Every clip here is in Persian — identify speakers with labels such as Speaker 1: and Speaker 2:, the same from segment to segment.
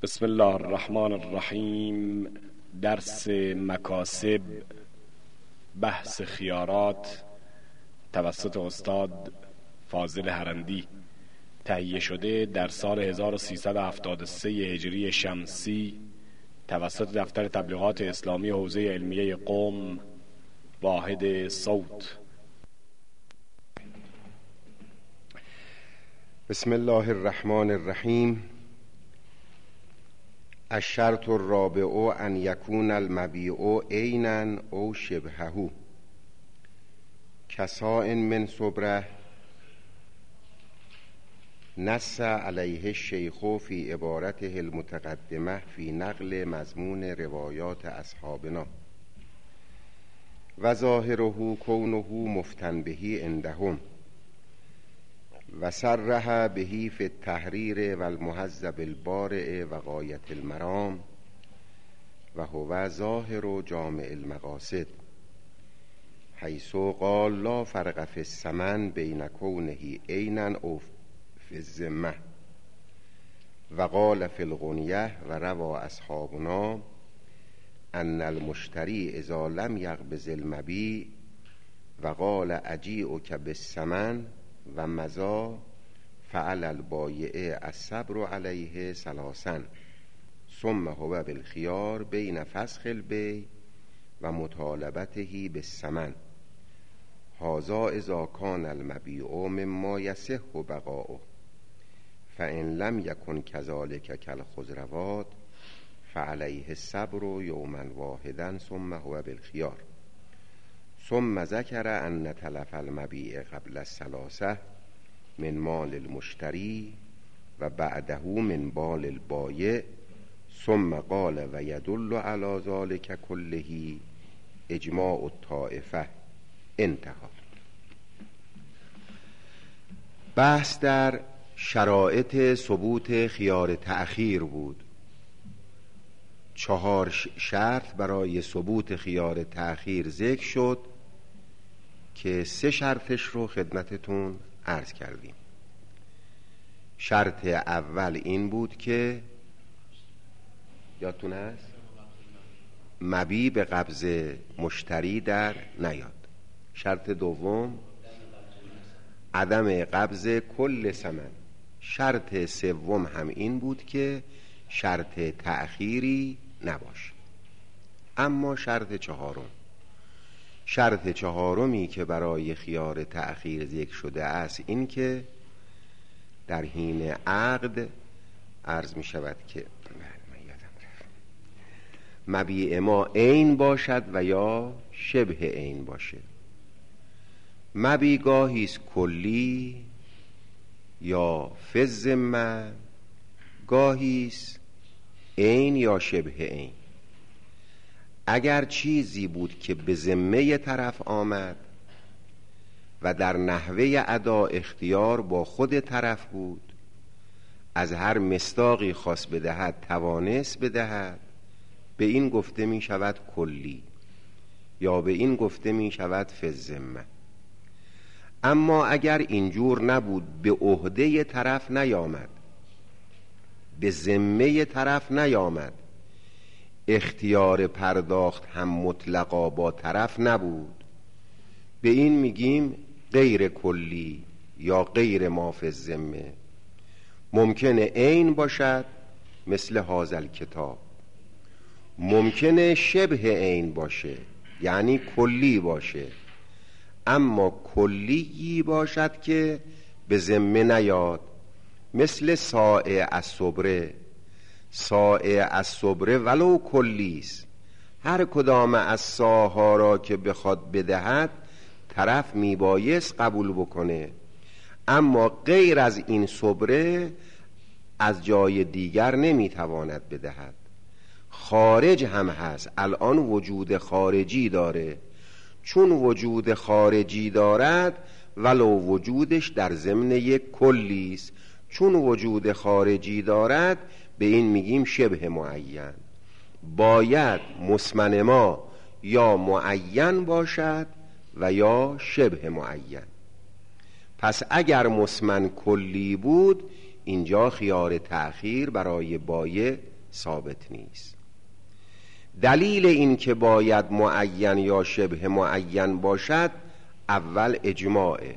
Speaker 1: بسم الله الرحمن الرحیم. درس مکاسب، بحث خیارات توسط استاد فاضل هرندی، تهیه شده در سال 1373 هجری شمسی توسط دفتر تبلیغات اسلامی حوزه علمیه قم، واحد صوت.
Speaker 2: بسم الله الرحمن الرحیم. الشرط الرابع ان یکون المبیع عینا او شبهه کساء من صبره نص علیه الشیخ فی عبارته المتقدمه فی نقل مضمون روایات اصحابنا و ظاهره کونه مفتن بهی عندهم و صرح بهی فی التحریر و المهذب البارع و غایت المرام و هو ظاهر جامع المقاصد حیث قال لا فرق فی الثمن بین کونه عینا او فی الذمه و قال فی الغنیه و روى اصحابنا ان المشتری اذا لم یقبض المبیع و قال اجیعک بالثمن و مضى فعل البایع الصبر علیه ثلاثا ثم هو بالخیار بین فسخ البیع و مطالبته بالثمن هذا اذا کان المبیع مما یصح بقاؤه فان لم یکن کذلک کالخضروات فعلیه الصبر یوما واحدا ثم هو بالخیار. ثم ذکر ان تلف المبیع قبل الثلاثه من مال المشتری و بعده من مال البایع ثم قال و یدل علی ذلک کله اجماع الطائفه. انتهى. بحث در شرایط ثبوت خیار تأخیر بود. 4 شرط برای ثبوت خیار تأخیر ذکر شد که 3 شرطش رو خدمتتون عرض کردیم. شرط اول این بود که یادتون هست مبیع به قبض مشتری در نیاد. شرط دوم عدم قبض کل ثمن. شرط سوم هم این بود که شرط تأخیری نباشه. اما شرط چهارمی که برای خیار تأخیر ذکر شده است این که در حین عقد عرض می شود که مبیع ما عین باشد و یا شبه عین باشه. مبیع گاهی است کلی یا فی الذمه، گاهی است عین یا شبه عین. اگر چیزی بود که به ذمه طرف آمد و در نحوه ادا اختیار با خود طرف بود، از هر مصداقی خواست بدهد توانست بدهد، به این گفته می شود کلی یا به این گفته می شود فی الذمه. اما اگر اینجور نبود، به عهده طرف نیامد، به ذمه طرف نیامد، اختیار پرداخت هم مطلقا با طرف نبود، به این میگیم غیر کلی یا غیر ما فی الذمه. ممکنه عین باشد مثل هذا الکتاب، ممکنه شبه عین باشه یعنی کلی باشه، اما کلیی باشد که به ذمه نیاد، مثل صاع الصبره. صاع الصبره ولو کلیست، هر کدام از صاعها را که بخواد بدهد طرف میبایست قبول بکنه، اما غیر از این صبره از جای دیگر نمیتواند بدهد. خارج هم هست، الان وجود خارجی داره. چون وجود خارجی دارد ولو وجودش در ضمن یک کلیست، چون وجود خارجی دارد به این میگیم شبه معین. باید مسمن ما یا معین باشد و یا شبه معین. پس اگر مسمن کلی بود اینجا خیار تأخیر برای بایع ثابت نیست. دلیل این که باید معین یا شبه معین باشد اول اجماعه.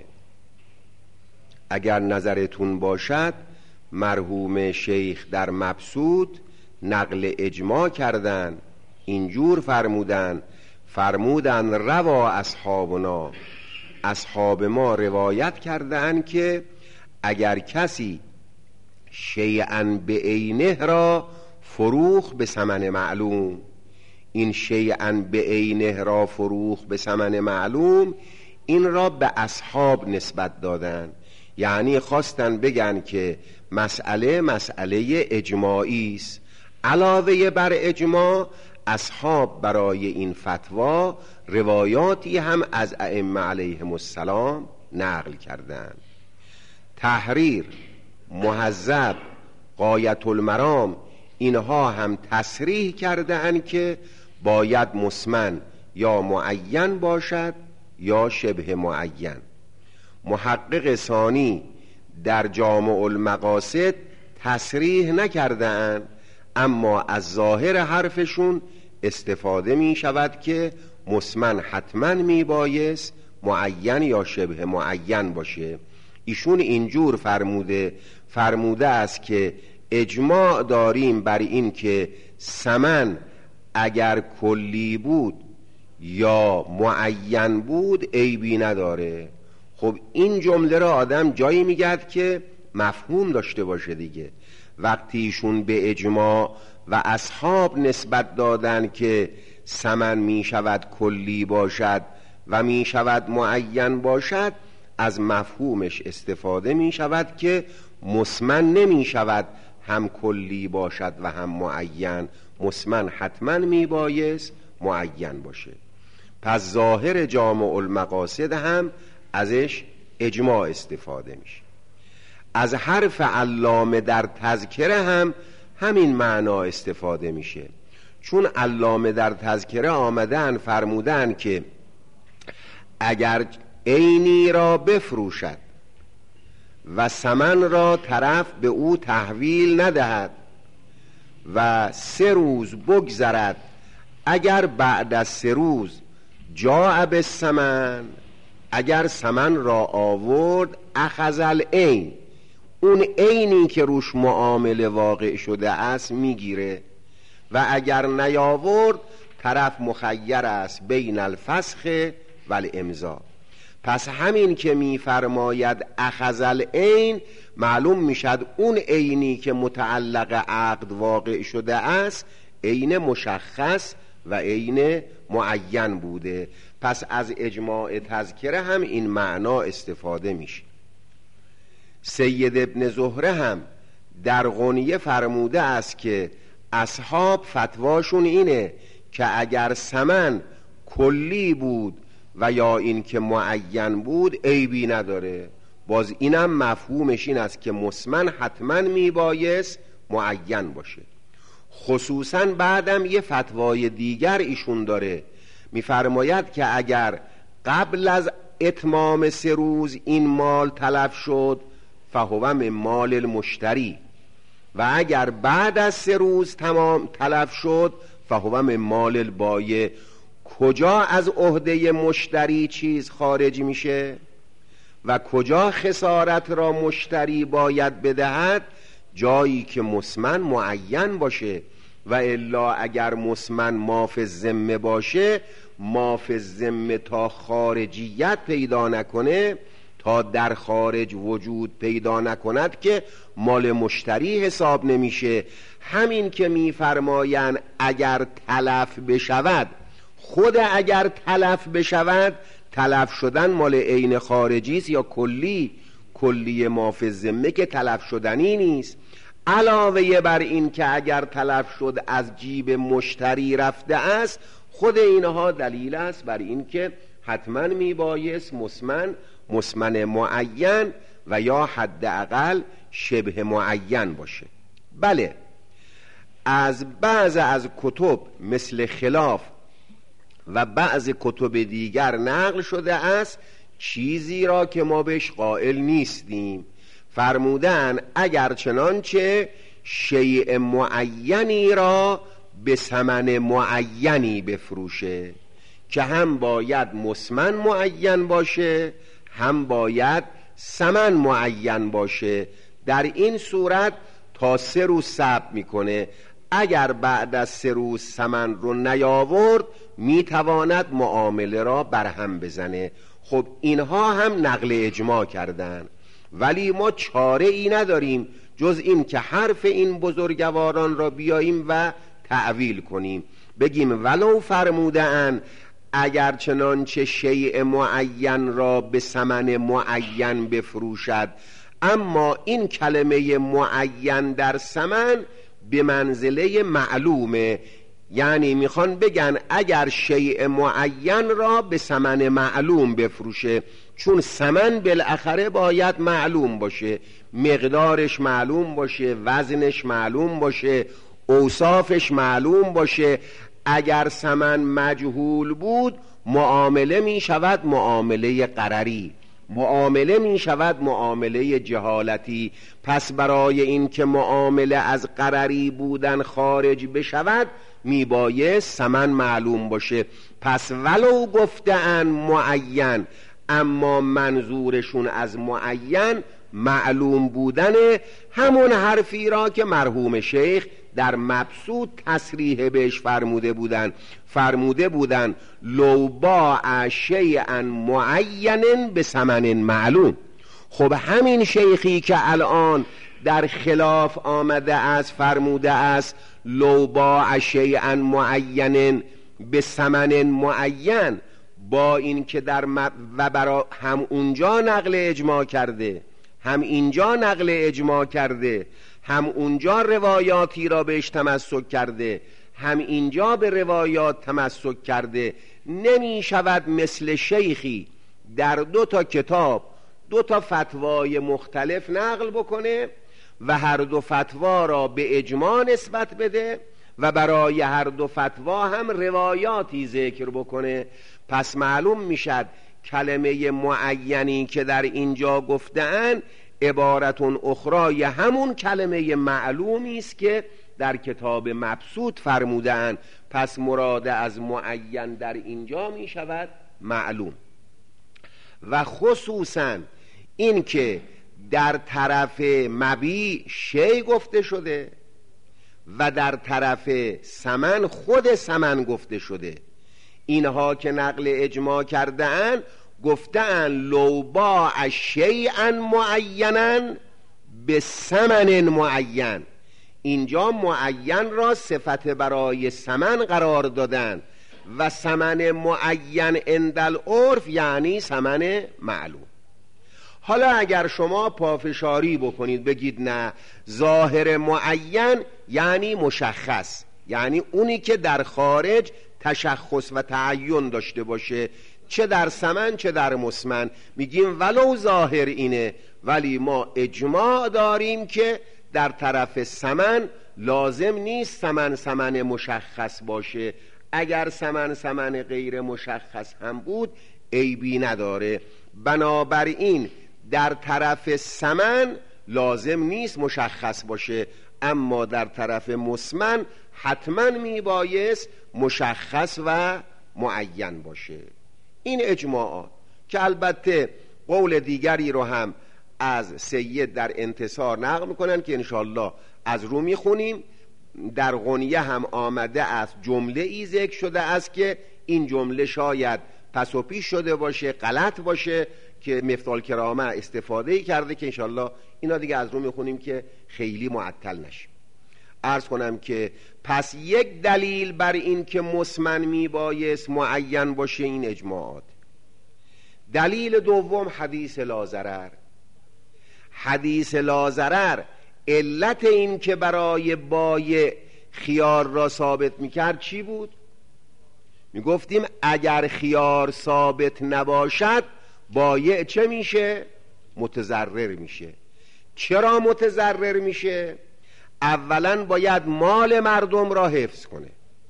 Speaker 2: اگر نظرتون باشد مرحوم شیخ در مبسوط نقل اجماع کردن، اینجور فرمودن روا اصحابنا، اصحاب ما روایت کردن که اگر کسی شیئا به عینه را فروخ به ثمن معلوم، این شیئا به عینه را فروخ به ثمن معلوم این را به اصحاب نسبت دادن، یعنی خواستن بگن که مسئله اجماعی است. علاوه بر اجماع اصحاب برای این فتوا روایاتی هم از ائمه علیهم السلام نقل کردند. تحریر، مهذب، غایت المرام اینها هم تصریح کردند که باید مسمن یا معین باشد یا شبه معین. محقق ثانی در جامع المقاصد تصریح نکردند، اما از ظاهر حرفشون استفاده می شود که مسمن حتما می بایست معین یا شبه معین باشه. ایشون اینجور فرموده است که اجماع داریم بر این که ثمن اگر کلی بود یا معین بود عیبی نداره. خب این جمله را آدم جایی میگرد که مفهوم داشته باشه دیگه. وقتی ایشون به اجماع و اصحاب نسبت دادن که ثمن می شود کلی باشد و می شود معین باشد، از مفهومش استفاده می شود که مسمن نمی شود هم کلی باشد و هم معین، مسمن حتما می بایست معین باشه. پس ظاهر جامع المقاصد هم ازش اجماع استفاده میشه. از حرف علامه در تذکره هم همین معنا استفاده میشه، چون علامه در تذکره آمدن فرمودن که اگر عینی را بفروشد و ثمن را طرف به او تحویل ندهد و 3 روز بگذرد، اگر بعد از 3 روز جاء بالثمن، اگر ثمن را آورد اخذ العین، اون عینی که روش معامله واقع شده است میگیره، و اگر نیاورد طرف مخیر است بین الفسخ و الامضا. پس همین که میفرماید اخذ العین معلوم میشد اون عینی که متعلق عقد واقع شده است عین مشخص و عین معین بوده. پس از اجماع تذکره هم این معنا استفاده میشه. سید ابن زهره هم در غنیه فرموده است که اصحاب فتواشون اینه که اگر ثمن کلی بود و یا این که معین بود عیبی نداره. باز اینم مفهومش این است که مسمن حتما میبایست معین باشه. خصوصا بعدم یه فتوای دیگر ایشون داره، میفرماید که اگر قبل از اتمام 3 روز این مال تلف شد فهو من مال المشتری، و اگر بعد از 3 روز تمام تلف شد فهو من مال البایع. کجا از عهده مشتری چیز خارج میشه و کجا خسارت را مشتری باید بدهد؟ جایی که مسمن معین باشه، و الا اگر مسمن ماف الذمه باشه، ماف الذمه تا خارجیت پیدا نکنه، تا در خارج وجود پیدا نکند که مال مشتری حساب نمیشه. همین که میفرماین اگر تلف بشود، خود اگر تلف بشود، تلف شدن مال عین خارجی است یا کلی ماف الذمه که تلف شدنی نیست. علاوه بر این که اگر تلف شد از جیب مشتری رفته است، خود اینها دلیل است بر این که حتما میبایست مسمن معین و یا حداقل شبه معین باشه. بله، از بعض از کتب مثل خلاف و بعض کتب دیگر نقل شده است چیزی را که ما بهش قائل نیستیم. فرمودن اگر چنانچه شیء معینی را به ثمن معینی بفروشه که هم باید مسمن معین باشه هم باید ثمن معین باشه. در این صورت تا 3 روز صبر میکنه. اگر بعد از 3 روز ثمن رو نیاورد میتواند معامله را برهم بزنه. خب اینها هم نقل اجماع کردن، ولی ما چاره ای نداریم جز این که حرف این بزرگواران را بیاییم و تعویل کنیم، بگیم ولو فرمودن اگر چنانچه شیء معین را به ثمن معین بفروشد، اما این کلمه معین در ثمن به منزله معلومه. یعنی میخوان بگن اگر شیء معین را به ثمن معلوم بفروشه، چون ثمن بالاخره باید معلوم باشه، مقدارش معلوم باشه، وزنش معلوم باشه، اوصافش معلوم باشه. اگر ثمن مجهول بود معامله می شود معامله غرری، معامله می شود معامله جهالتی. پس برای این که معامله از غرری بودن خارج بشود می بایست ثمن معلوم باشه. پس ولو گفتن معین، اما منظورشون از معین معلوم بودن همون حرفی را که مرحوم شیخ در مبسوط تصریح بهش فرموده بودن لو باع شیئا معین به ثمن معلوم. خب همین شیخی که الان در خلاف آمده است فرموده است لو باع شیئا معین به ثمن معین، با این که در و برا هم اونجا نقل اجماع کرده هم اینجا نقل اجماع کرده، هم اونجا روایاتی را بهش تمسک کرده هم اینجا به روایات تمسک کرده، نمی شود مثل شیخی در 2 تا کتاب 2 تا فتوای مختلف نقل بکنه و هر 2 فتوا را به اجماع نسبت بده و برای هر 2 فتوا هم روایاتی ذکر بکنه. پس معلوم میشد کلمه معینی که در اینجا گفتن عبارتون اخرای همون کلمه معلومی است که در کتاب مبسوط فرمودن. پس مراد از معین در اینجا می شود معلوم. و خصوصا این که در طرف مبیع شی گفته شده و در طرف ثمن خود ثمن گفته شده. اینها که نقل اجماع کردن گفتن لو باع شیئا معینا به ثمن معین. اینجا معین را صفت برای ثمن قرار دادن و ثمن معین عند العرف یعنی ثمن معلوم. حالا اگر شما پافشاری بکنید بگید نه ظاهر معین یعنی مشخص، یعنی اونی که در خارج تشخص و تعین داشته باشه، چه در ثمن چه در مسمن، میگیم ولو ظاهر اینه، ولی ما اجماع داریم که در طرف ثمن لازم نیست ثمن مشخص باشه. اگر ثمن غیر مشخص هم بود عیبی نداره. بنابراین در طرف ثمن لازم نیست مشخص باشه، اما در طرف مسمن حتما میبایست مشخص و معین باشه. این اجماعات که البته قول دیگری رو هم از سید در انتصار نقل میکنن که انشالله از رو میخونیم. در غنیه هم آمده است جمله ای ذکر شده است که این جمله شاید پس و پیش شده باشه، غلط باشه، که مفتاح الکرامه استفاده کرده که انشالله اینا دیگه از رو میخونیم که خیلی معطل نشیم. عرض کنم که پس یک دلیل بر این که مسمن میبایست معین باشه این اجماعات. دلیل دوم حدیث لاضرر. حدیث لاضرر علت این که برای بایع خیار را ثابت میکرد چی بود؟ میگفتیم اگر خیار ثابت نباشد بایع چه میشه؟ متضرر میشه. چرا متضرر میشه؟ اولا باید مال مردم را حفظ کنه،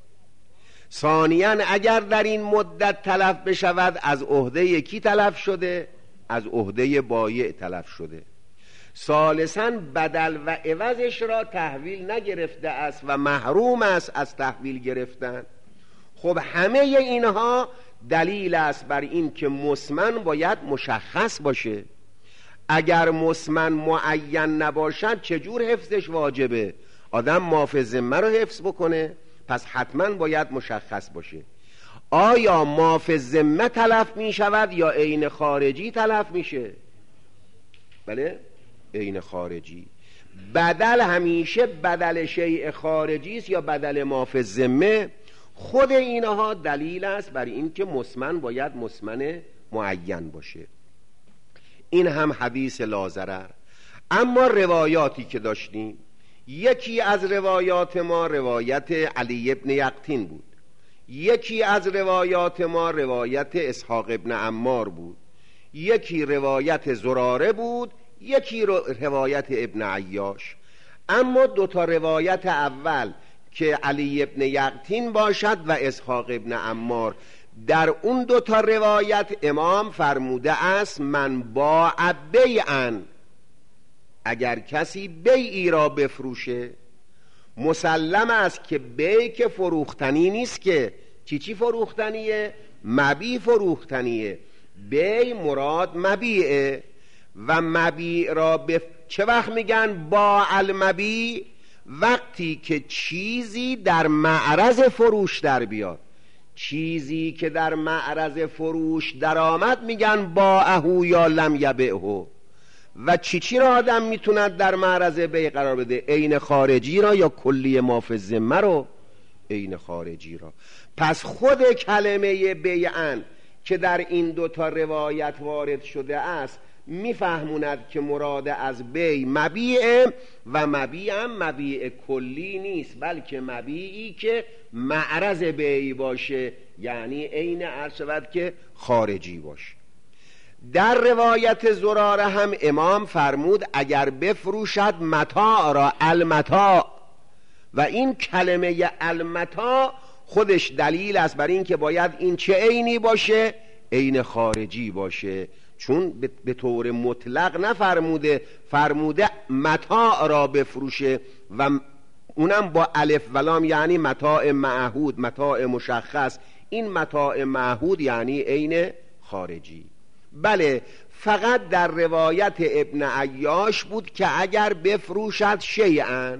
Speaker 2: ثانیاً اگر در این مدت تلف بشود از عهده کی تلف شده؟ از عهده بایع تلف شده. ثالثاً بدل و عوضش را تحویل نگرفته است و محروم است از تحویل گرفتن. خب همه اینها دلیل است بر این که مسمن باید مشخص باشه. اگر مسمن معین نباشد چجور حفظش واجبه؟ آدم ماف ذمه رو حفظ بکنه، پس حتما باید مشخص باشه. آیا ماف ذمه تلف می شود یا عین خارجی تلف میشه؟ بله، عین خارجی. بدل همیشه بدل شیء خارجی است یا بدل ماف ذمه. خود اینها دلیل است بر این که مسمن باید مسمن معین باشه. این هم حدیث لا ضرر. اما روایاتی که داشتیم، یکی از روایات ما روایت علی ابن یقطین بود، یکی از روایات ما روایت اسحاق ابن عمار بود، یکی روایت زراره بود، یکی روایت ابن عیاش. اما دوتا روایت اول که علی ابن یقطین باشد و اسحاق ابن عمار، در اون دوتا روایت امام فرموده است من باع بیعا، اگر کسی بیعی را بفروشه، مسلم است که بیع که فروختنی نیست، که چی فروختنیه؟ مبیع فروختنیه. بیع مراد مبیعه و مبیع را چه وقت میگن باع المبیع؟ وقتی که چیزی در معرض فروش در بیاد. چیزی که در معرض فروش در آمد میگن باعه یا لم یبعه. و چی را آدم میتوند در معرض بیع قرار بده؟ عین خارجی را یا کلی ماف ذمه رو؟ عین خارجی را. پس خود کلمه بیعن که در این دوتا روایت وارد شده است میفهموند که مراد از بیع مبیع، و مبیع هم مبیع کلی نیست، بلکه مبیعی که معرض بیع باشه، یعنی عین عرض شود که خارجی باشه. در روایت زراره هم امام فرمود اگر بفروشد متاع را، المتاع، و این کلمه المتاع خودش دلیل است بر این که باید این چه عینی باشه؟ عین خارجی باشه، چون به طور مطلق نفرموده، فرموده متاع را بفروشه و اونم با الف و لام، یعنی متاع معهود، متاع مشخص. این متاع معهود یعنی عین خارجی. بله، فقط در روایت ابن عیاش بود که اگر بفروشد شیئا،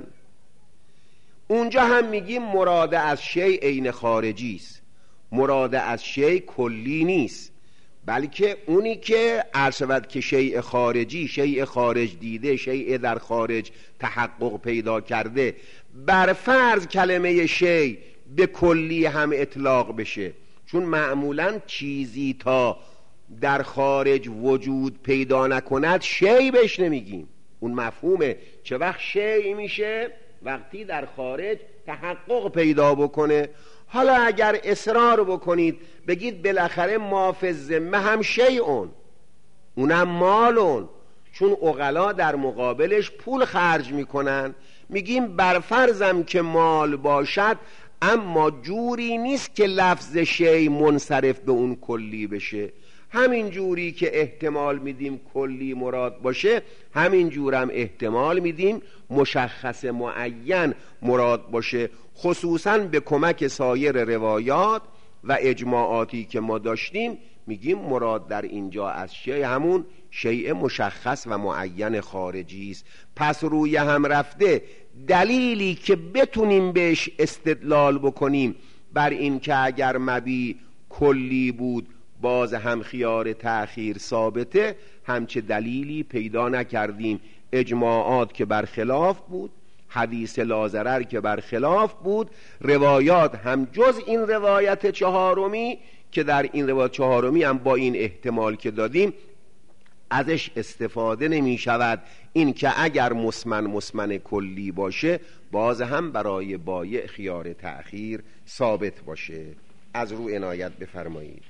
Speaker 2: اونجا هم میگیم مراد از شیء عین خارجی است، مراد از شیء کلی نیست، بلکه اونی که عرض شود که شیء خارجی، شیء خارج دیده، شیء در خارج تحقق پیدا کرده. بر فرض کلمه شیء به کلی هم اطلاق بشه، چون معمولا چیزی تا در خارج وجود پیدا نکند شیء بهش نمیگیم. اون مفهومه. چه وقت شیء میشه؟ وقتی در خارج تحقق پیدا بکنه. حالا اگر اصرار بکنید بگید بالاخره ماف ذمه هم شیئون، اونم مالون، چون عقلا در مقابلش پول خرج میکنن، میگیم برفرضم که مال باشد، اما جوری نیست که لفظ شیء منصرف به اون کلی بشه. همین جوری که احتمال میدیم کلی مراد باشه، همین جورم احتمال میدیم مشخص معین مراد باشه، خصوصا به کمک سایر روایات و اجماعاتی که ما داشتیم. میگیم مراد در اینجا از شیء همون شیء مشخص و معین خارجی است. پس روی هم رفته دلیلی که بتونیم بهش استدلال بکنیم بر این که اگر مبیع کلی بود باز هم خیار تأخیر ثابته، همچه دلیلی پیدا نکردیم. اجماعات که برخلاف بود، حدیث لا ضرر که برخلاف بود، روایات هم جز این روایت چهارمی که در این روایت چهارمی هم با این احتمال که دادیم ازش استفاده نمی شود، این که اگر مسمن کلی باشه باز هم برای بایع خیار تأخیر ثابت باشه. از رو عنایت بفرمایید.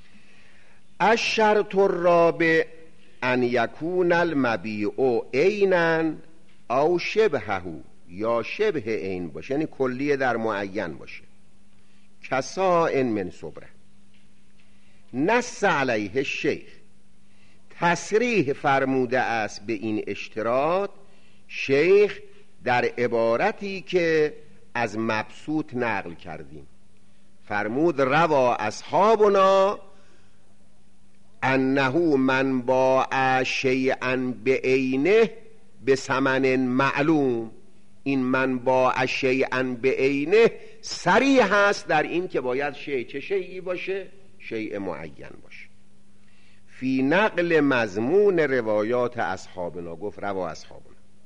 Speaker 2: الشرط الرابع ان یکون المبیع عینا او شبهه، یا شبه عین باشه، یعنی کلیه در معین باشه. کسائن من صبره نص علیه الشیخ تصریح فرموده است به این اشتراط شیخ در عبارتی که از مبسوط نقل کردیم. فرمود روا اصحابنا انه من باع شیئا بعینه بثمن معلوم. این من باع شیئا بعینه صریح است در این که باید شیء چه شیئی باشه؟ شیء معین باشه. فی نقل مضمون روایات اصحابنا، گفت روا اصحابنا.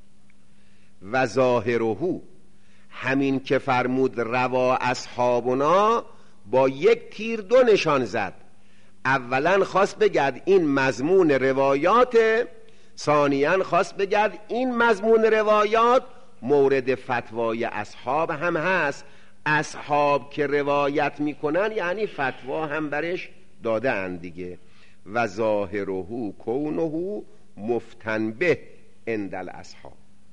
Speaker 2: و ظاهره، همین که فرمود روا اصحابنا با یک تیر دو نشان زد. اولا خواست بگرد این مضمون روایات، ثانیاً خواست بگرد این مضمون روایات مورد فتوای اصحاب هم هست. اصحاب که روایت میکنن یعنی فتوا هم برش داده اند دیگه. و ظاهره کونه مفتن به عند الاصحاب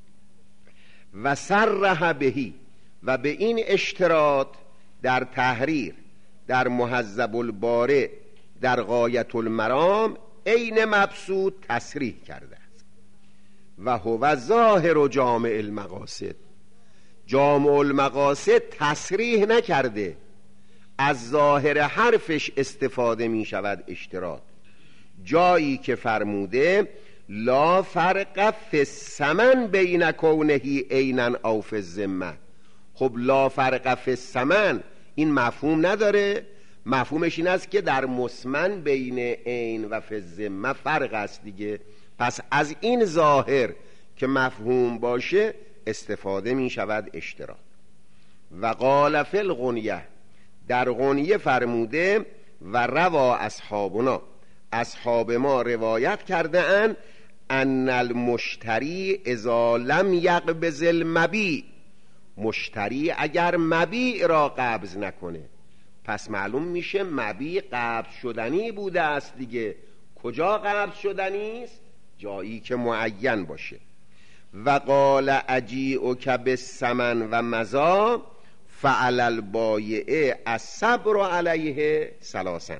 Speaker 2: و صرح بهی، و به این اشتراط در تحریر، در مهذب البارع، در غایت المرام عین مبسوط تصریح کرده است. و هو ظاهر جامع المقاصد، جامع المقاصد تصریح نکرده، از ظاهر حرفش استفاده می شود اشتراط. جایی که فرموده لا فرق فی الثمن بین کونه عینا او فی الذمه. خب لا فرق فی الثمن این مفهوم نداره، مفهومش این است که در مسمن بین عین و فی الذمه فرق است دیگه. پس از این ظاهر که مفهوم باشه استفاده می شود اشتراط. و قال فی الغنیه، در غنیه فرموده و روا اصحابنا، اصحاب ما روایت کرده اند ان المشتری اذا لم یقبض المبیع، مشتری اگر مبیع را قبض نکنه، پس معلوم میشه مبیع قبض شدنی بوده است دیگه. کجا قبض شدنی است؟ جایی که معین باشه. و قال اجیئک بالثمن و مضی فعلی البایع الصبر علیه ثلاثا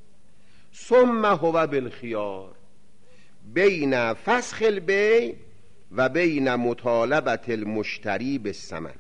Speaker 2: ثم هو بالخیار بین فسخ البیع و بین مطالبت المشتری بالثمن.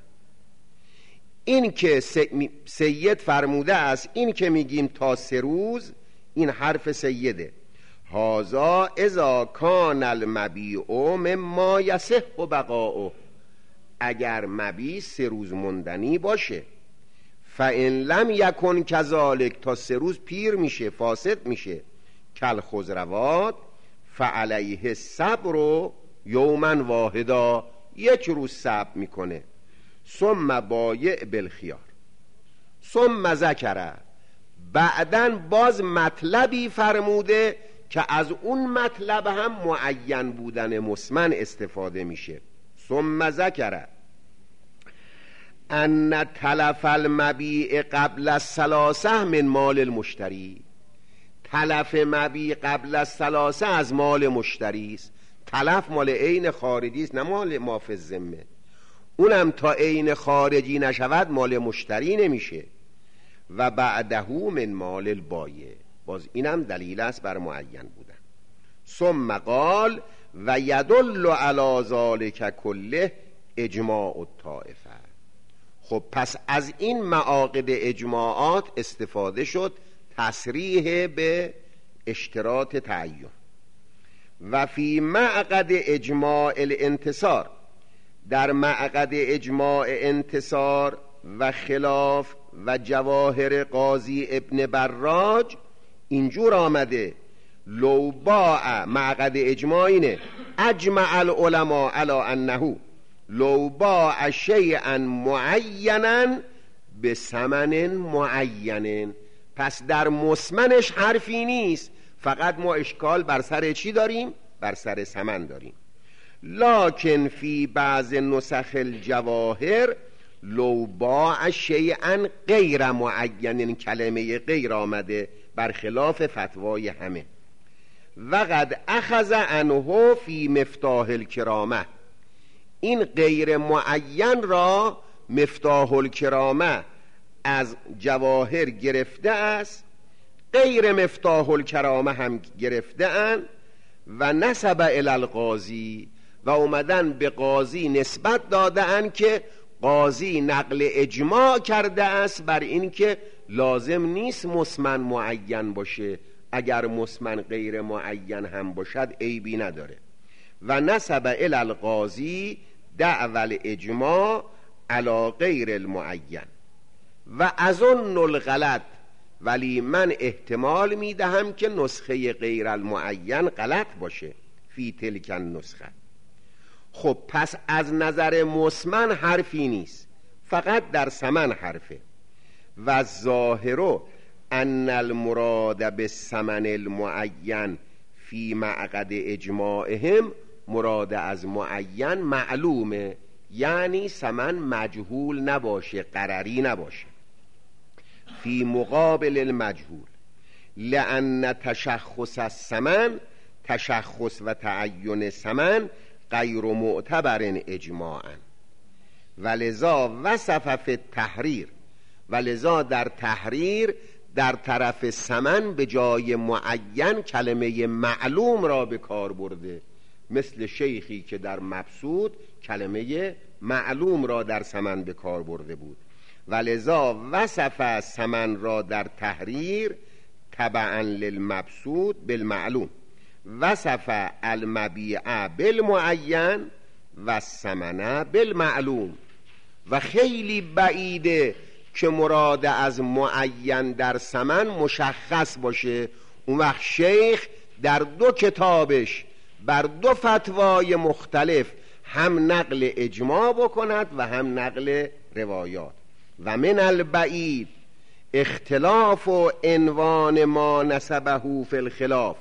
Speaker 2: این که سید فرموده است، این که میگیم تا 3 روز، این حرف سیده. هذا اذا کان المبیع مما یصح بقاؤه، اگر مبیع 3 روز مندنی باشه. فان لم یکن کذالک، تا 3 روز پیر میشه، فاسد میشه. کل خضروات فعلیه الصبر یوما واحدا، 1 روز صبر میکنه. ثم بایع بالخیار. ثم ذکر، بعدن باز مطلبی فرموده که از اون مطلب هم معین بودن مسمن استفاده میشه. ثم ذکر ان تلف المبیع قبل الثلاثه من مال المشتری، تلف مبیع قبل الثلاثه از مال مشتری است. تلف مال عین خارجی است، نه مال ما فی الذمه. اونم تا عین خارجی نشود مال مشتری نمیشه. و بعده من مال البایع، باز اینم دلیل است بر معین بودن. ثم قال و یدل علی ذلک کله اجماع الطائفه. خب پس از این معاقد اجماعات استفاده شد تصریح به اشتراط تعین. و فی معقد اجماع الانتصار، در معقد اجماع انتصار و خلاف و جواهر قاضی ابن براج اینجور آمده لو باع، معقد اجماع اینه، اجمع العلماء علی انه لو باع شیئا معینا بثمن معین. پس در مسمنش حرفی نیست، فقط ما اشکال بر سر چی داریم؟ بر سر ثمن داریم. لکن فی بعض نسخ الجواهر لو باع شیئا غیر معین، کلمه غیر آمده برخلاف فتوای همه. وقد اخذ عنه فی مفتاح الکرامه، این غیر معین را مفتاح الکرامه از جواهر گرفته است، غیر مفتاح الکرامه هم گرفته اند. و نسب الی القاضی، و اومدن به قاضی نسبت دادن که قاضی نقل اجماع کرده است بر این که لازم نیست مسمن معین باشه، اگر مسمن غیر معین هم باشد عیبی نداره. و نسب الی القاضی دعوی الاجماع علی غیر المعین و اظن الغلط، ولی من احتمال میدهم که نسخه غیر المعین غلط باشه فی تلک النسخه. خب پس از نظر مسمن حرفی نیست، فقط در ثمن حرفه. و الظاهر ان المراد بالثمن المعین فی معقد اجماعهم، مراد از معین معلومه، یعنی ثمن مجهول نباشه، قرری نباشه. فی مقابل المجهول، لأن تشخص الثمن، تشخص و تعین ثمن غیر معتبر اجماعا، ولذا وصف فی التحریر، ولذا در تحریر در طرف ثمن به جای معین کلمه معلوم را به کار برده، مثل شیخی که در مبسوط کلمه معلوم را در ثمن به کار برده بود. ولذا وصف ثمن را در تحریر تبعا للمبسوط بالمعلوم، وصف المبیع بالمعین و الثمن بالمعلوم. و خیلی بعیده که مراد از معین در ثمن مشخص باشه. اون وقت شیخ در دو کتابش بر دو فتوای مختلف هم نقل اجماع بکند و هم نقل روایات. و من البعید اختلاف و عنوان ما نسبه فی الخلاف،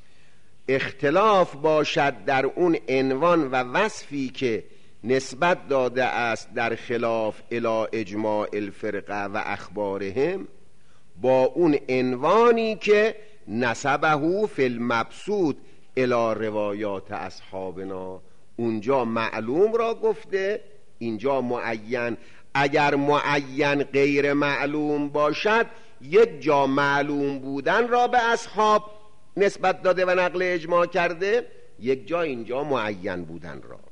Speaker 2: اختلاف باشد در اون عنوان و وصفی که نسبت داده است در خلاف الی اجماع الفرقه و اخبارهم، با اون عنوانی که نسبه فی المبسوط الی روایات اصحابنا. اونجا معلوم را گفته، اینجا معین. اگر معین غیر معلوم باشد، یک جا معلوم بودن را به اصحاب نسبت داده و نقل اجماع کرده، یک جا اینجا معین بودن را.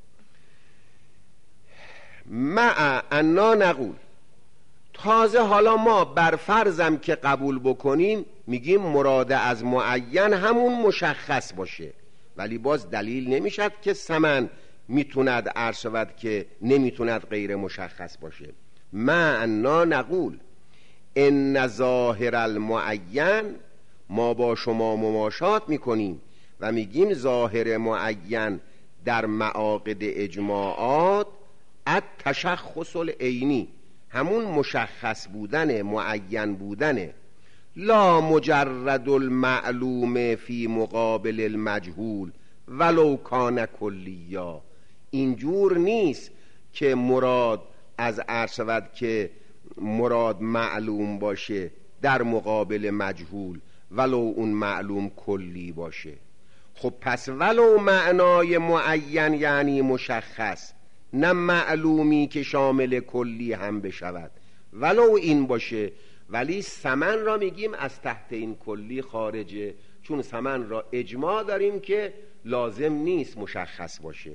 Speaker 2: مع انا نقول، تازه حالا ما بر فرضم که قبول بکنیم میگیم مراد از معین همون مشخص باشه، ولی باز دلیل نمیشد که ثمن میتوند عرض شود که نمیتوند غیر مشخص باشه. مع انا نقول ان ظاهر المعین، ما با شما مماشات میکنیم و میگیم ظاهر معین در معاقد اجماعات التشخص العینی، همون مشخص بودن، معین بودنه. لا مجرد المعلوم فی مقابل المجهول ولو کان کلیا. اینجور نیست که مراد از عرض شود که مراد معلوم باشه در مقابل مجهول ولو اون معلوم کلی باشه. خب پس ولو معنای معین یعنی مشخص، نه معلومی که شامل کلی هم بشود، ولو این باشه. ولی ثمن را میگیم از تحت این کلی خارجه، چون ثمن را اجماع داریم که لازم نیست مشخص باشه.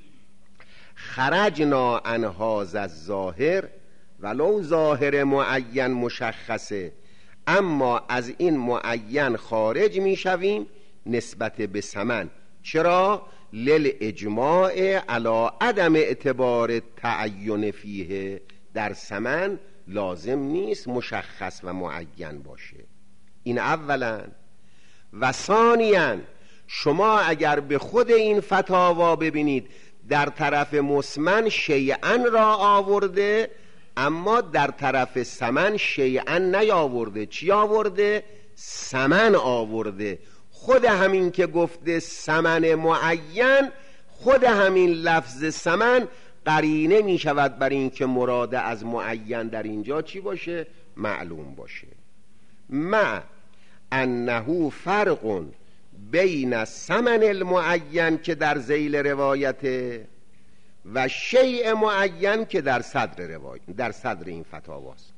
Speaker 2: خرجنا عن هذا الظاهر، ولو ظاهر معین مشخصه، اما از این معین خارج میشویم نسبت به ثمن. چرا؟ للاجماع علی عدم اعتبار تعین فیه، در ثمن لازم نیست مشخص و معین باشه. این اولا. و ثانیاً شما اگر به خود این فتاوا ببینید، در طرف مسمن شیئا را آورده، اما در طرف ثمن شیئا نیاورده. چی آورده؟ ثمن آورده. خود همین که گفته ثمن معین، خود همین لفظ ثمن قرینه می شود بر این که مراد از معین در اینجا چی باشه؟ معلوم باشه. مع انه فرق بین ثمن المعین که در ذیل روایته و شیء معین که در صدر این فتاواست.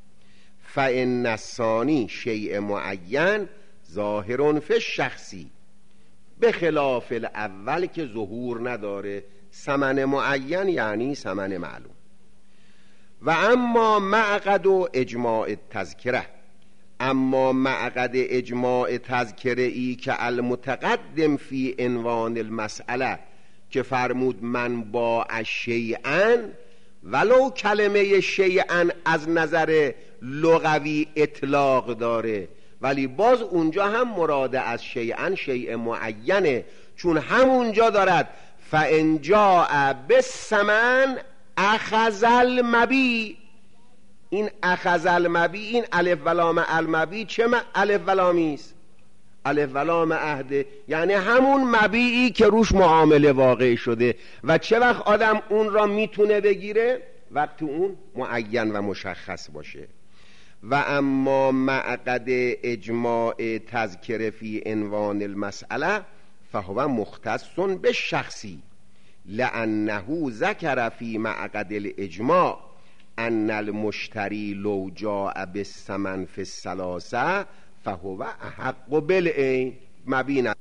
Speaker 2: فان الثانی شیء معین ظاهر فی الشخصی، به خلاف الاول که ظهور نداره. ثمن معین یعنی ثمن معلوم. و اما معقد و اجماع تذکره، اما معقد اجماع تذکره ای که المتقدم فی عنوان المسئله که فرمود من با شیئا، ولو کلمه شیئا از نظر لغوی اطلاق داره ولی باز اونجا هم مراد از شیئا شیء معینه، چون همونجا دارد فان جاء بالثمن اخذ المبی. این اخذ المبی، این الف و لام المبی چه الف و لامی است؟ الف و لام عهده، یعنی همون مبیعی که روش معامله واقع شده. و چه وقت آدم اون را میتونه بگیره؟ وقتی اون معین و مشخص باشه. و اما معقد اجماع تذکره فی عنوان المسئله فهو مختص بالشخصی لانه ذکر فی معقد الاجماع ان المشتری لو جاء بالثمن فی الثلاثه فهو احق بالعین مبینا.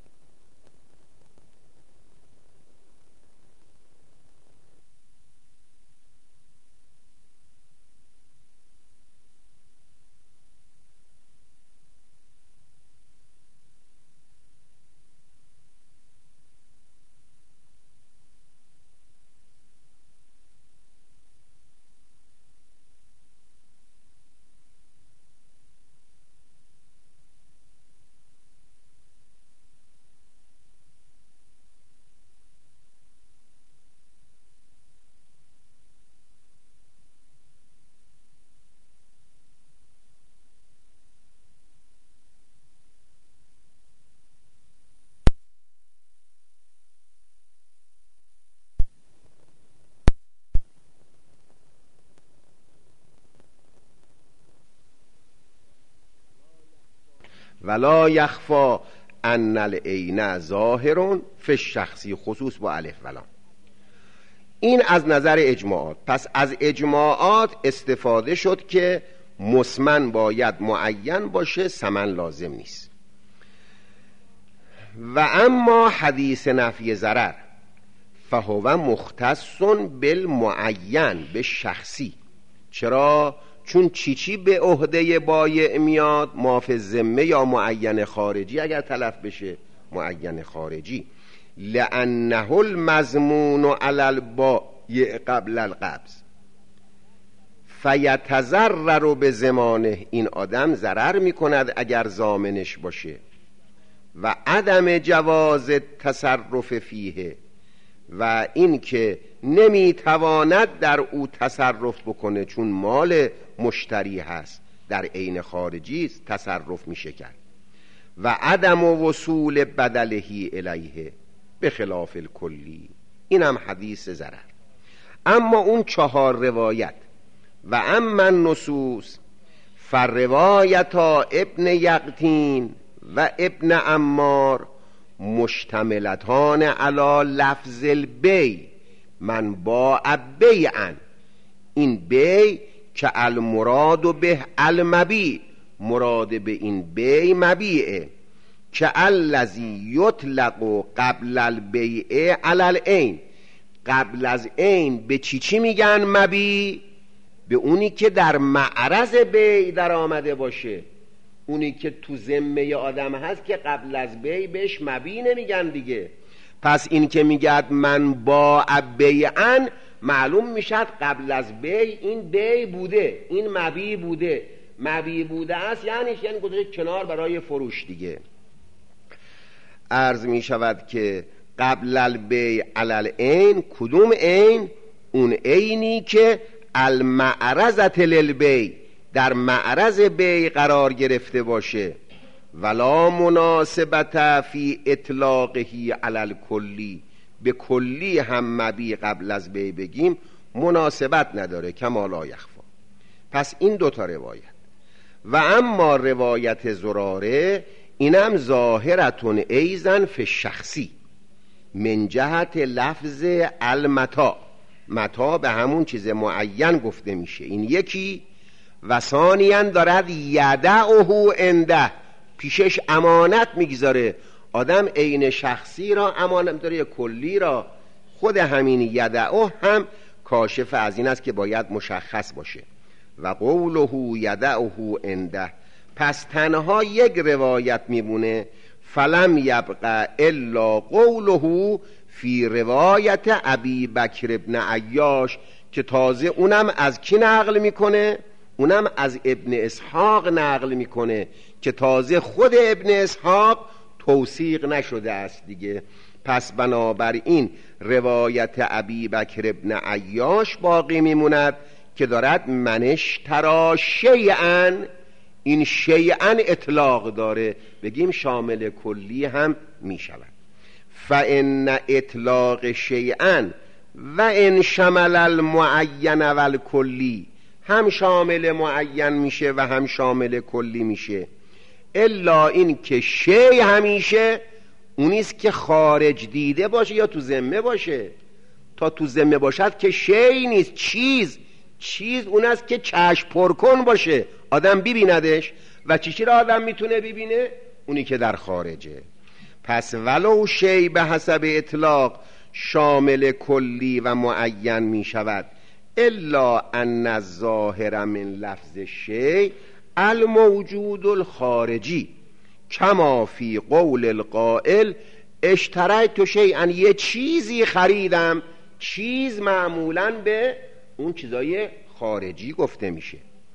Speaker 2: ولا یخفی ان العین ظاهر فی الشخصی خصوص با الف و لام. این از نظر اجماعات. پس از اجماعات استفاده شد که مسمن باید معین باشه، ثمن لازم نیست. و اما حدیث نفی ضرر فهو مختص بالمعین به شخصی. چرا؟ چون چی به عهده بایع میاد؟ ما فی الذمه یا معین خارجی اگر تلف بشه معین خارجی. لانه المضمون علی البایع قبل القبض فیتضرر بضمانه. این آدم ضرر میکند اگر ضامنش باشه. و عدم جواز تصرف فیه، و این که نمیتواند در او تصرف بکنه چون مال مشتری هست، در عین خارجی است تصرف میشه کرد. و عدم وصول بدلهی الیه به خلاف الکلی. این هم حدیث ضرر. اما اون 4 روایت و اما النصوص فروایتا ابن یقطین و ابن عمار مشتملتان علی لفظ البی من باع بیعا. این بی که المراد به المبیع، مراد به این بی مبیعه، که الذی یطلق قبل البیع علی العین. قبل از عین به چی میگن مبیع؟ به اونی که در معرض بیع در آمده باشه. اونی که تو ذمه آدم هست که قبل از بیع بهش مبیع نمیگن دیگه. پس این که میگد من با بیعن، معلوم میشد قبل از بیع این بیع بوده، این مبیع بوده. مبیع بوده است یعنی گذاشته کنار برای فروش دیگه. عرض میشود که قبل البیع علی العین، کدوم عین؟ اون عینی که المعرضة للبیع، در معرض بیع قرار گرفته باشه. ولا مناسبت فی اطلاقه علی الکلی، به کلی هم مبیع قبل از بیع بگیم مناسبت نداره، کما لا یخفی. پس این 2 روایت. و اما روایت زراره اینم ظاهرتون ایزن فی شخصی من جهت لفظ المتا. متا به همون چیز معین گفته میشه، این یکی. و ثانیاً دارد یدعه عنده، پیشش امانت میگذاره. آدم عین شخصی را امانت داره، کلی را. خود همین یدعو هم کاشف از این است که باید مشخص باشه. و قوله یدعه عنده، پس تنها یک روایت میمونه، فلم یبقى الا قوله فی روایت ابی بکر ابن عیاش، که تازه اونم از کی نقل میکنه؟ اونم از ابن اسحاق نقل میکنه که تازه خود ابن اسحاق توثیق نشده است دیگه. پس بنابراین روایت ابی بکر ابن عیاش باقی میموند که دارد منش ترا شیئا، این شیئا اطلاق داره، بگیم شامل کلی هم میشود. فان اطلاق شیئا و ان شمل المعین و الکلی، هم شامل معین میشه و هم شامل کلی میشه، الا این که شی همیشه اونیست که خارج دیده باشه یا تو ذمه باشه. تا تو ذمه باشد که شی نیست، چیز اون است که چشم پرکن باشه، آدم ببیندش. و چیزی را آدم میتونه ببینه؟ اونی که در خارجه. پس ولو شی به حسب اطلاق شامل کلی و معین می شود، الا ان الظاهر من لفظ شی الموجود الخارجی، کما فی قول القائل اشتریت شیئا، یه چیزی خریدم. چیز معمولاً به اون چیزای خارجی گفته میشه.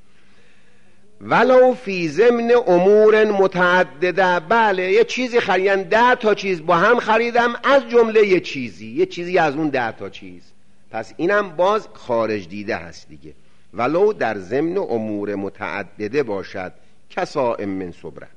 Speaker 2: ولو فی ضمن امور متعدده، بله یه چیزی خریدم، 10 تا چیز با هم خریدم، از جمله یه چیزی از اون 10 تا چیز، پس اینم باز خارج دیده هست دیگه. ولو در ضمن امور متعدده باشد، کسائم من صبره.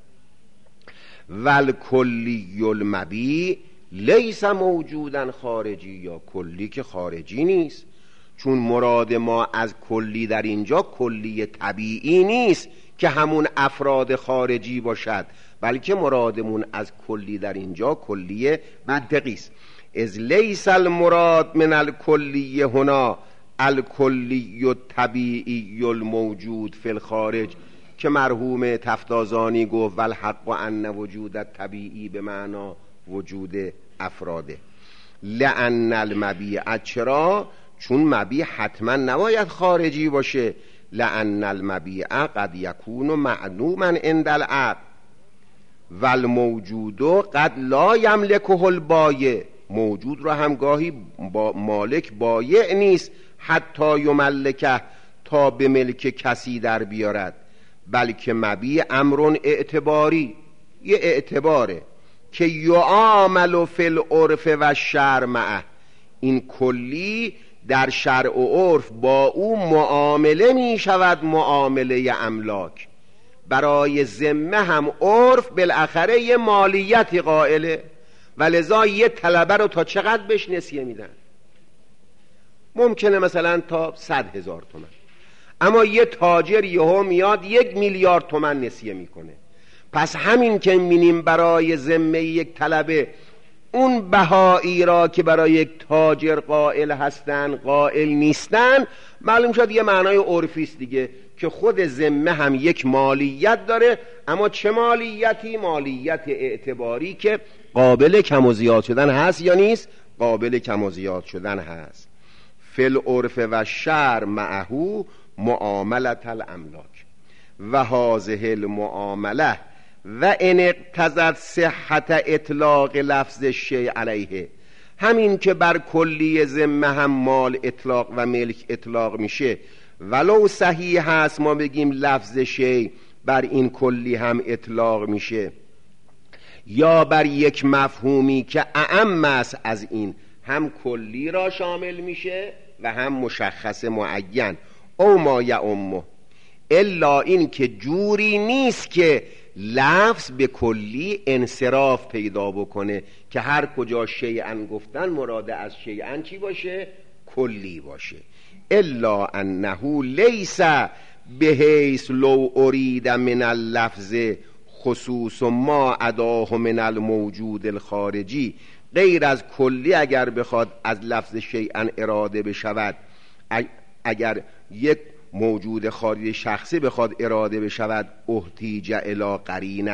Speaker 2: والکلی المبی لیس موجودا خارجی، یا کلی که خارجی نیست، چون مراد ما از کلی در اینجا کلی طبیعی نیست که همون افراد خارجی باشد، بلکه مرادمون از کلی در اینجا کلی منطقی است. از لیس المراد من الکلی هنا الکلی الطبیعی الموجود فی الخارج، که مرحوم تفتازانی گفت والحق ان وجود طبیعی به معنا وجود افراده. لأن المبیع، چرا؟ چون مبیع حتما نباید خارجی باشه. لأن المبیع قد یکون معلوما عند العقد والموجود قد لا یملکه البایع، موجود را هم گاهی مالک بایع نیست حتی یملکه، تا به ملک کسی در بیارد، بلکه مبیع امر اعتباری، یه اعتباره که یعامل فی العرف و شرع معه، این کلی در شرع و عرف با او معامله می شود، معامله املاک. برای ذمه هم عرف بالاخره یه مالیتی قائله، ولذا یه طلبه رو تا چقدر بهش نسیه میدن؟ ممکنه مثلا تا 100,000 تومان، اما یه تاجر یهو میاد 1 میلیارد تومان نسیه میکنه. پس همین که می‌بینیم برای ذمه یک طلبه اون بهایی را که برای یک تاجر قائل هستن قائل نیستن، معلوم شد یه معنای عرفی است دیگه، که خود ذمه هم یک مالیت داره، اما چه مالیتی؟ مالیت اعتباری که قابل کم و زیاد شدن هست یا نیست؟ قابل کم و زیاد شدن هست. فی العرف و شرع معهو معاملت الاملاک و هذه المعامله و ان اقتضت صحت اطلاق لفظ شیء علیه، همین که بر کلی ذمه هم مال اطلاق و ملک اطلاق میشه، ولو صحیح هست ما بگیم لفظ شیء بر این کلی هم اطلاق میشه، یا بر یک مفهومی که اعم است از این، هم کلی را شامل میشه و هم مشخص معین. او ما یعمه، الا این که جوری نیست که لفظ به کلی انصراف پیدا بکنه که هر کجا شیئا گفتن مراد از شیئا چی باشه؟ کلی باشه. الا انه لیس بحیث لو ارید من اللفظ خصوص ما اداه من الموجود الخارجی، غیر از کلی اگر بخواد از لفظ شیئا اراده بشود، اگر یک موجود خارجی شخصی بخواد اراده بشود، احتیج الی قرینه،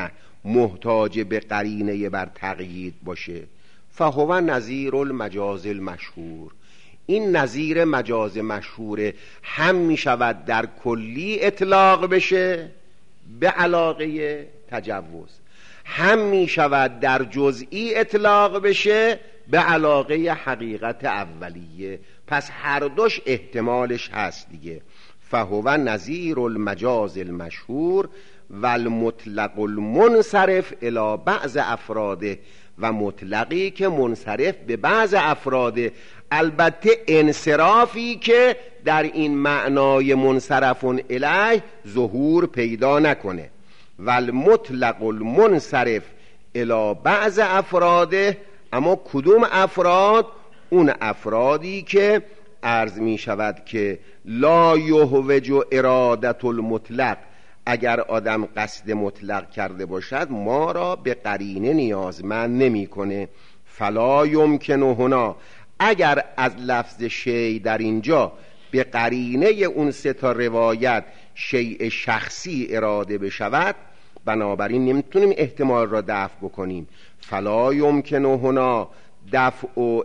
Speaker 2: محتاج به قرینه بر تقیید باشه. فهو نظیر المجاز المشهور، این نظیر مجاز مشهور هم می شود در کلی اطلاق بشه به علاقه تجوز، هم می شود در جزئی اطلاق بشه به علاقه حقیقت اولیه. پس هر دوش احتمالش هست دیگه. فهو نظیر المجاز المشهور و المطلق المنصرف الی بعض افراده، و مطلقی که منصرف به بعض افراده، البته انصرافی که در این معنای منصرف الیه ظهور پیدا نکنه. و المطلق المنصرف الی بعض افراده، اما کدوم افراد؟ اون افرادی که عرض می شود که لا یهوج ارادت المطلق، اگر آدم قصد مطلق کرده باشد ما را به قرینه نیازمند نمی کنه. فلا یمکن هنا، اگر از لفظ شیء در اینجا به قرینه اون سه تا روایت شیء شخصی اراده بشود، بنابراین نمیتونیم احتمال را دفع بکنیم. فلا یمکن هنا دفع و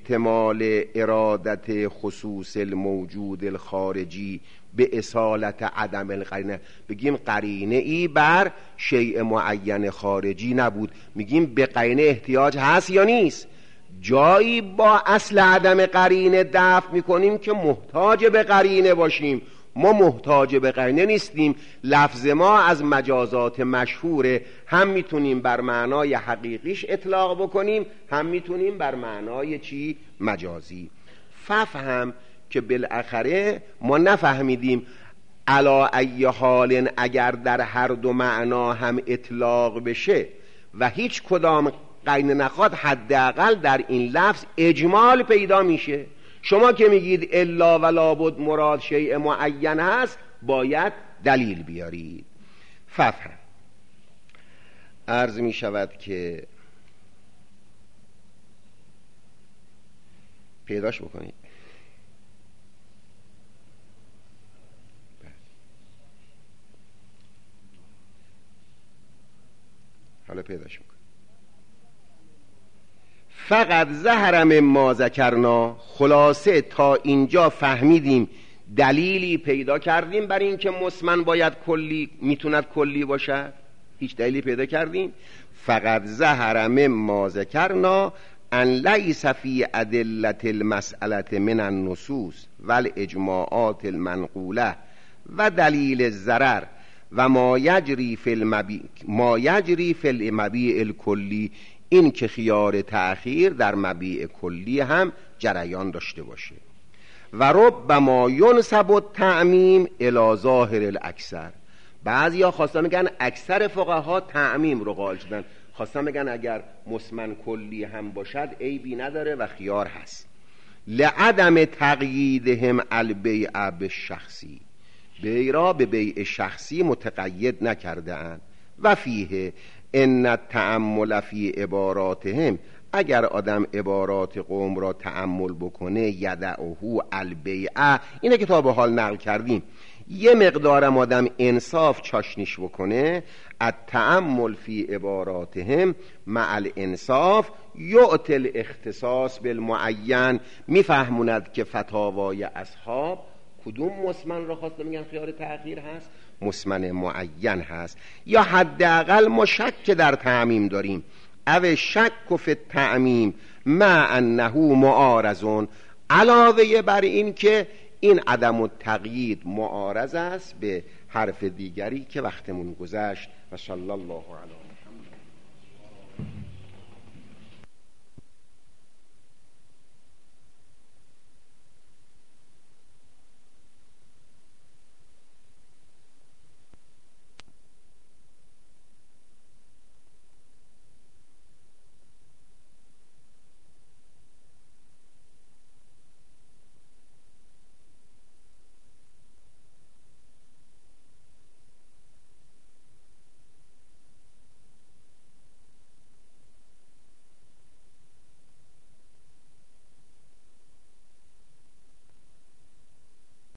Speaker 2: احتمال ارادت خصوص الموجود الخارجی به اصالت عدم القرینه. بگیم قرینه ای بر شیء معین خارجی نبود، میگیم به قرینه احتیاج هست یا نیست؟ جایی با اصل عدم قرینه دفع میکنیم که محتاج به قرینه باشیم. ما محتاج به قرینه نیستیم. لفظ ما از مجازات مشهوره، هم میتونیم بر معنای حقیقیش اطلاق بکنیم، هم میتونیم بر معنای چی؟ مجازی. ففهم که بالاخره ما نفهمیدیم علا ای حال اگر در هر دو معنا هم اطلاق بشه و هیچ کدام قرینه نخواد، حداقل در این لفظ اجمال پیدا میشه. شما که میگید الا و لابد مراد شیء معین هست، باید دلیل بیارید. ففهم عرض می شود که پیداش بکنید. حالا پیداش میکنید. فقط ظهر مما ذکرنا، خلاصه تا اینجا فهمیدیم، دلیلی پیدا کردیم بر این که مسمن باید کلی، میتوند کلی باشد. هیچ دلیلی پیدا کردیم؟ فقط ظهر مما ذکرنا ان لیس فی ادلة المسألة من النصوص والاجماعات المنقوله و دلیل الضرر و ما یجری فی المبیع الکلی، این که خیار تأخیر در مبیع کلی هم جریان داشته باشه. و ربما ینسب التعمیم الی ظاهر الاکثر، بعضیا خواستن میگن اکثر فقها تعمیم رو قائل شدن، خواستن میگن اگر مسمن کلی هم باشد عیبی نداره و خیار هست. لعدم تقییدهم البیع بالشخصی، بیع را به بیع شخصی متقید نکرده اند. و فیه ان التأمل فی عباراتهم، اگر آدم عبارات قوم را تأمل بکنه، یدعه البیع، اینه که تا به حال نقل کردیم، یه مقدارم آدم انصاف چاشنیش بکنه، التأمل فی عباراتهم مع الانصاف یعطی الاختصاص بالمعین، میفهموند که فتاوای اصحاب کدوم مسمن را خواسته میگن خیار تأخیر هست؟ مسمن معین هست. یا حداقل ما شک در تعمیم داریم، او شک فی التعمیم مع انه معارضون، علاوه بر این که این عدم التقیید معارض است به حرف دیگری که وقتمون گذشت. و صلی الله علیه